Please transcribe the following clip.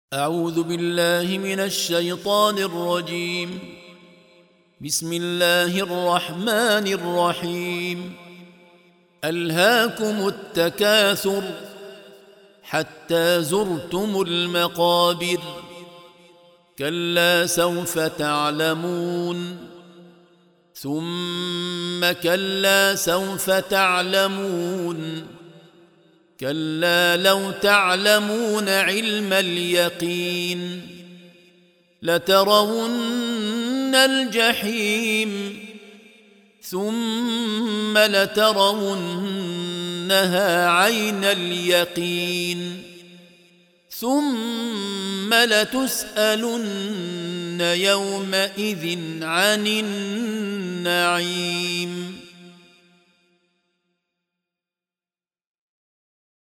أعوذ بالله من الشيطان الرجيم. بسم الله الرحمن الرحيم. ألهاكم التكاثر حتى زرتم المقابر، كلا سوف تعلمون، ثم كلا سوف تعلمون، كلا لو تعلمون علم اليقين لترون الجحيم ثم لترونها عين اليقين ثم لتسألن يومئذ عن النعيم.